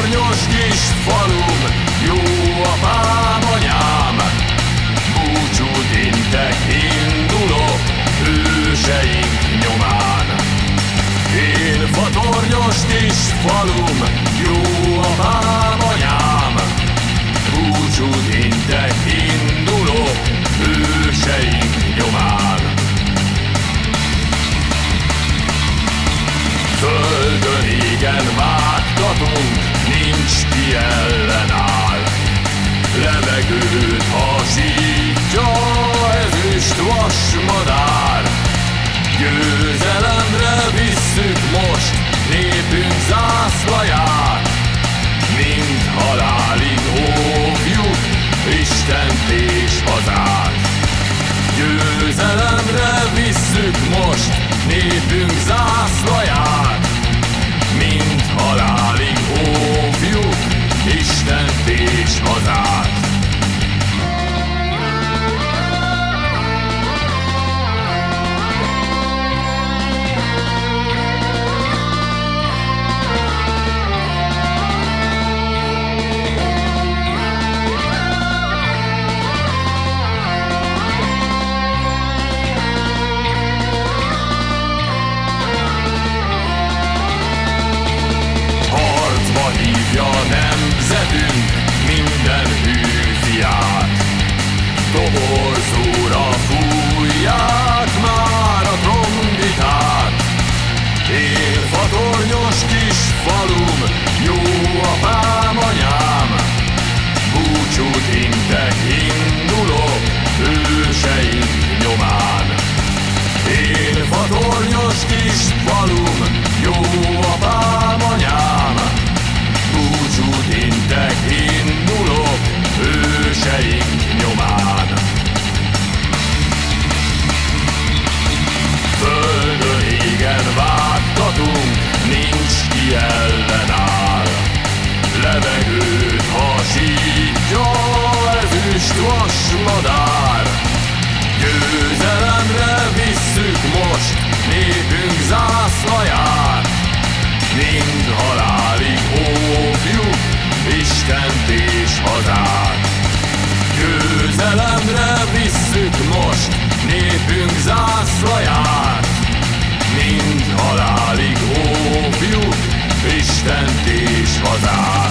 fatornyos kis falum, jó apám, anyám, búcsút intek, indulok őseink nyomán. Én fatornyos kis falum, jó apám, anyám, búcsút intek, indulok őseink nyomán. Földön égen vágtatunk, nincs ki ellenáll. Levegőt hasítja ezüst vasmadár. Győzelemre visszük most népünk zászlaját. Mind halálig óvjuk Istent és hazát. Győzelemre visszük most népünk zászlaját. Mind halálig óvjuk Istent és hazát. Nemzetünk minden hűziát, toborzóra fújják már a trombitát. Én fatornyos kis falum, jó apám, anyám, búcsút intek, indulok őseink nyomán. Én fatornyos kis falum, jó apám, anyám, búcsút intek, indulok őseink nyomán. Földön égen vágtatunk, nincs ki ellenáll. Levegőt hasítja ezüst vasmadár. Győzelemre visszük most népünk zászlaját. Mind halálig óvjuk Istent és hazát. Győzelemre visszük most népünk zászlaját. Mind halálig óvjuk Istent és hazát.